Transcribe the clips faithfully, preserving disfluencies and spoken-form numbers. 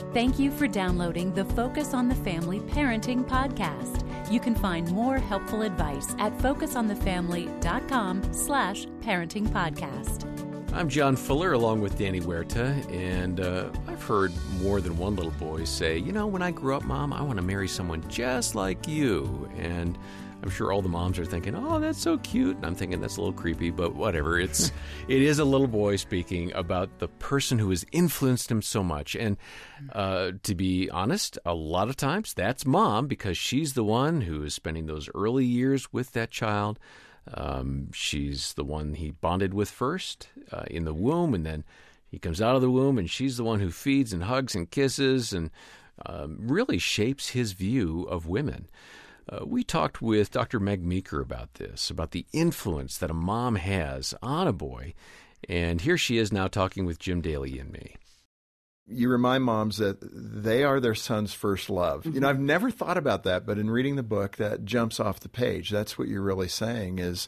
Thank you for downloading the Focus on the Family Parenting Podcast. You can find more helpful advice at focusonthefamily.com slash parenting podcast. I'm John Fuller along with Danny Huerta, and uh, I've heard more than one little boy say, you know, when I grow up, Mom, I want to marry someone just like you. And I'm sure all the moms are thinking, oh, that's so cute. And I'm thinking that's a little creepy, but whatever. It's, it is a little boy speaking about the person who has influenced him so much. And uh, to be honest, a lot of times that's Mom, because she's the one who is spending those early years with that child. Um, she's the one he bonded with first uh, in the womb, and then he comes out of the womb, and she's the one who feeds and hugs and kisses and um, really shapes his view of women. Uh, we talked with Doctor Meg Meeker about this, about the influence that a mom has on a boy, and here she is now talking with Jim Daly and me. You remind moms that they are their son's first love. Mm-hmm. You know, I've never thought about that, but in reading the book, that jumps off the page. That's what you're really saying is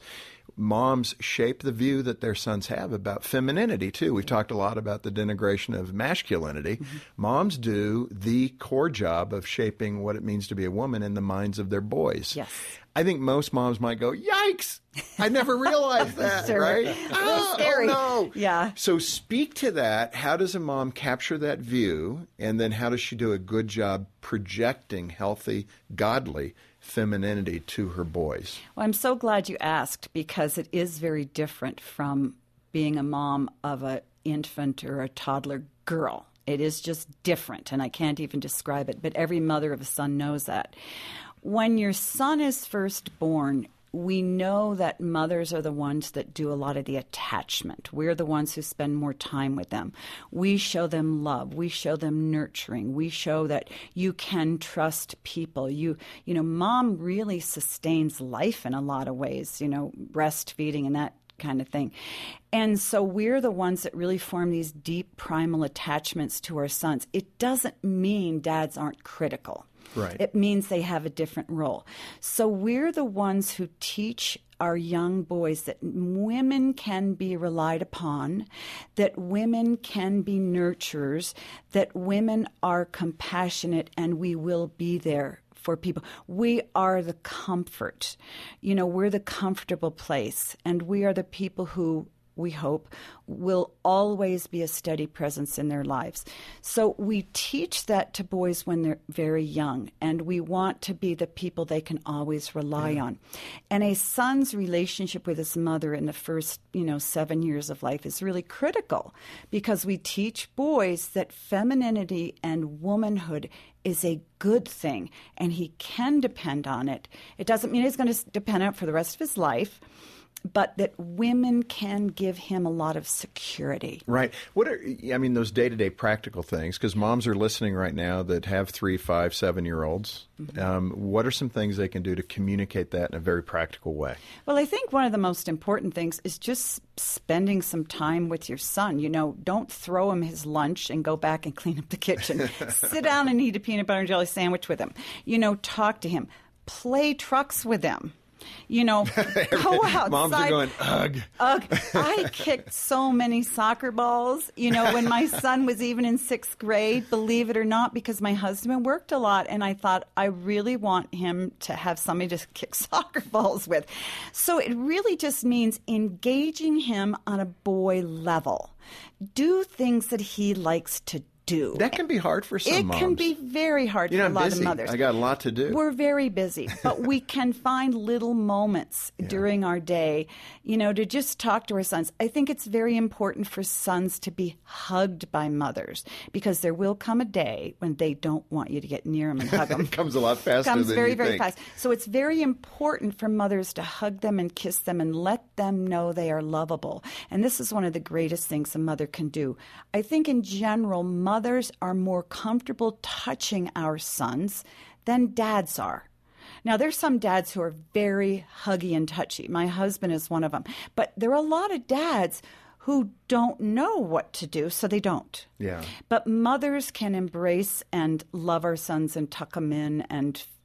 moms shape the view that their sons have about femininity, too. We've talked a lot about the denigration of masculinity. Mm-hmm. Moms do the core job of shaping what it means to be a woman in the minds of their boys. Yes. I think most moms might go, yikes, I never realized that, sure. right? Oh, scary. Oh, no. Yeah. So speak to that. How does a mom capture that view? And then how does she do a good job projecting healthy, godly femininity to her boys? Well, I'm so glad you asked, because it is very different from being a mom of an infant or a toddler girl. It is just different, and I can't even describe it, but every mother of a son knows that. When your son is first born, we know that mothers are the ones that do a lot of the attachment. We're the ones who spend more time with them. We show them love. We show them nurturing. We show that you can trust people. You, you know, mom really sustains life in a lot of ways, you know, breastfeeding and that kind of thing. And so we're the ones that really form these deep primal attachments to our sons. It doesn't mean dads aren't critical. Right. It means they have a different role. So we're the ones who teach our young boys that women can be relied upon, that women can be nurturers, that women are compassionate, and we will be there for people. We are the comfort. You know, we're the comfortable place, and we are the people who, we hope, will always be a steady presence in their lives. So we teach that to boys when they're very young, and we want to be the people they can always rely yeah. on. And a son's relationship with his mother in the first, you know, seven years of life is really critical, because we teach boys that femininity and womanhood is a good thing, and he can depend on it. It doesn't mean he's going to depend on it for the rest of his life, but that women can give him a lot of security. Right. What are, I mean, those day-to-day practical things, because moms are listening right now that have three, five, seven-year-olds. Mm-hmm. Um, what are some things they can do to communicate that in a very practical way? Well, I think one of the most important things is just spending some time with your son. You know, don't throw him his lunch and go back and clean up the kitchen. Sit down and eat a peanut butter and jelly sandwich with him. You know, talk to him. Play trucks with him. You know, go outside. Moms are going, ugh. Ugh. I kicked so many soccer balls, you know, when my son was even in sixth grade, believe it or not, because my husband worked a lot. And I thought, I really want him to have somebody to kick soccer balls with. So it really just means engaging him on a boy level. Do things that he likes to do. Do. That can be hard for some it moms. It can be very hard you know, for a I'm lot busy. of mothers. I got a lot to do. We're very busy, but we can find little moments yeah. during our day, you know, to just talk to our sons. I think it's very important for sons to be hugged by mothers, because there will come a day when they don't want you to get near them and hug them. It comes a lot faster comes than very, you very think. fast. So it's very important for mothers to hug them and kiss them and let them know they are lovable. And this is one of the greatest things a mother can do. I think in general, mothers are more comfortable touching our sons than dads are. Now, there's some dads who are very huggy and touchy. My husband is one of them. But there are a lot of dads who don't know what to do, so they don't. Yeah. But mothers can embrace and love our sons and tuck them in and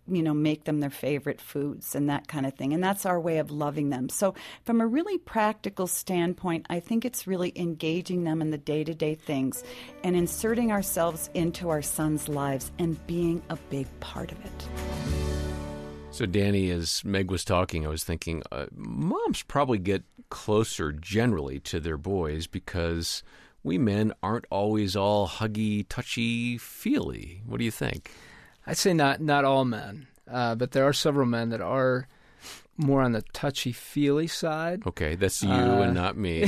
you know, make them their favorite foods and that kind of thing. And that's our way of loving them. So from a really practical standpoint, I think it's really engaging them in the day-to-day things and inserting ourselves into our sons' lives and being a big part of it. So, Danny, as Meg was talking, I was thinking uh, moms probably get closer generally to their boys because we men aren't always all huggy, touchy, feely. What do you think? I'd say not not all men, uh, but there are several men that are more on the touchy-feely side. Okay, that's you uh, and not me.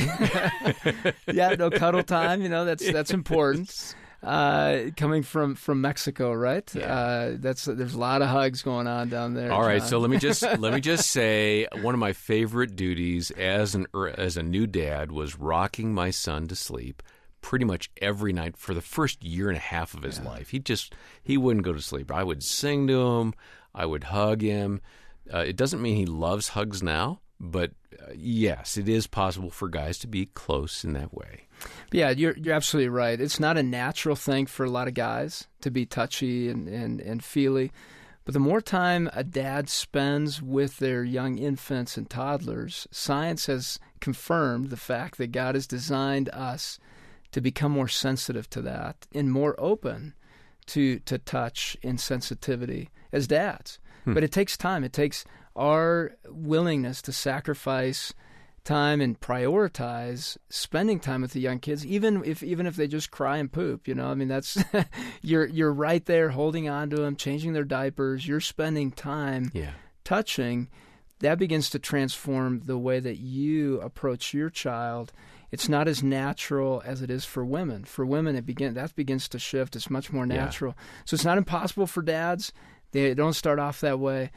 Yeah, no cuddle time. You know, that's that's important. Uh, coming from, from Mexico, right? Yeah. Uh, that's there's a lot of hugs going on down there. All right, John. so let me just let me just say one of my favorite duties as an as a new dad was rocking my son to sleep pretty much every night for the first year and a half of his yeah. life. He just he wouldn't go to sleep. I would sing to him, I would hug him. Uh, it doesn't mean he loves hugs now, but uh, yes, it is possible for guys to be close in that way. Yeah, you're you're absolutely right. It's not a natural thing for a lot of guys to be touchy and, and, and feely. But the more time a dad spends with their young infants and toddlers, science has confirmed the fact that God has designed us to become more sensitive to that and more open to to touch and sensitivity as dads. Hmm. But it takes time. It takes our willingness to sacrifice time and prioritize spending time with the young kids, even if even if they just cry and poop. You know, I mean, that's you're you're right there holding on to them, changing their diapers. You're spending time yeah. touching. That begins to transform the way that you approach your child. It's not as natural as it is for women. For women, it begin that begins to shift. It's much more natural. Yeah. So it's not impossible for dads. They don't start off that way.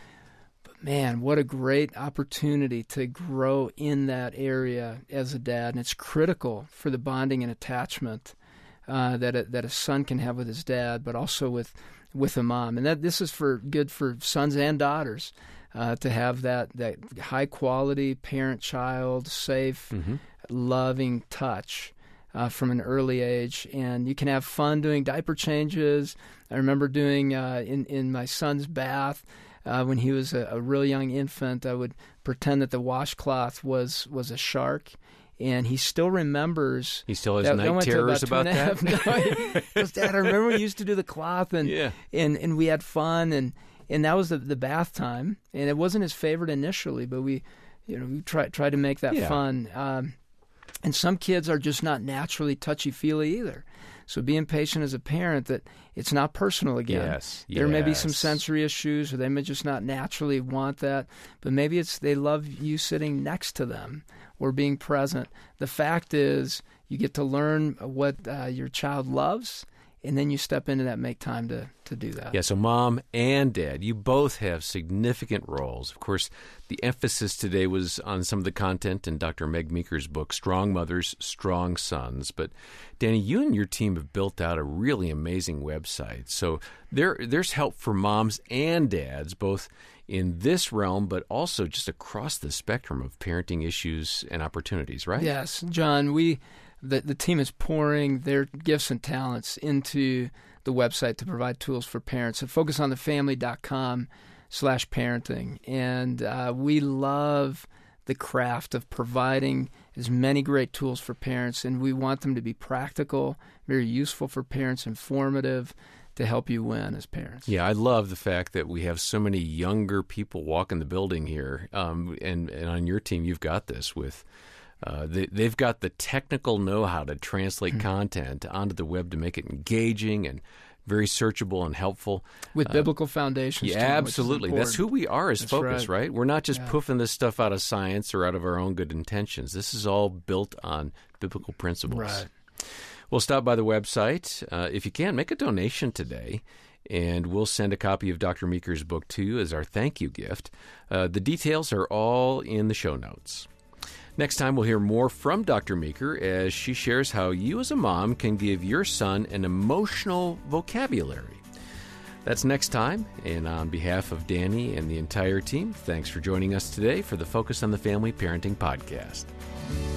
Man, what a great opportunity to grow in that area as a dad. And it's critical for the bonding and attachment uh, that a, that a son can have with his dad, but also with with a mom. And that this is for good for sons and daughters uh, to have that, that high-quality parent-child, safe, mm-hmm. loving touch uh, from an early age. And you can have fun doing diaper changes. I remember doing uh, in, in my son's bath, Uh, when he was a, a real young infant, I would pretend that the washcloth was, was a shark, and he still remembers. He still has that, night terrors about, about that? No, he goes, Dad, I remember we used to do the cloth, and yeah. and, and we had fun, and, and that was the, the bath time, and it wasn't his favorite initially, but we, you know, we tried tried to make that yeah. fun. Um, and some kids are just not naturally touchy-feely either. So being patient as a parent that it's not personal again. Yes, there yes. may be some sensory issues, or they may just not naturally want that. But maybe it's they love you sitting next to them or being present. The fact is you get to learn what uh, your child loves, and then you step into that, make time to, to do that. Yeah, so mom and dad, you both have significant roles. Of course, the emphasis today was on some of the content in Doctor Meg Meeker's book, Strong Mothers, Strong Sons. But, Danny, you and your team have built out a really amazing website. So there, there's help for moms and dads, both in this realm, but also just across the spectrum of parenting issues and opportunities, right? Yes, John, we... The, the team is pouring their gifts and talents into the website to provide tools for parents at focus on the family dot com slash parenting. And uh, we love the craft of providing as many great tools for parents, and we want them to be practical, very useful for parents, informative, to help you win as parents. Yeah, I love the fact that we have so many younger people walking the building here. Um, and, and on your team, you've got this with... Uh, they, they've got the technical know-how to translate mm-hmm. content onto the web to make it engaging and very searchable and helpful. With uh, biblical foundations. Yeah, too, absolutely. That's who we are as That's Focus, right. right? We're not just yeah. poofing this stuff out of science or out of our own good intentions. This is all built on biblical principles. Right. Well, stop by the website. Uh, if you can, make a donation today, and we'll send a copy of Doctor Meeker's book to you as our thank you gift. Uh, the details are all in the show notes. Next time, we'll hear more from Doctor Meeker as she shares how you as a mom can give your son an emotional vocabulary. That's next time, and on behalf of Danny and the entire team, thanks for joining us today for the Focus on the Family Parenting Podcast.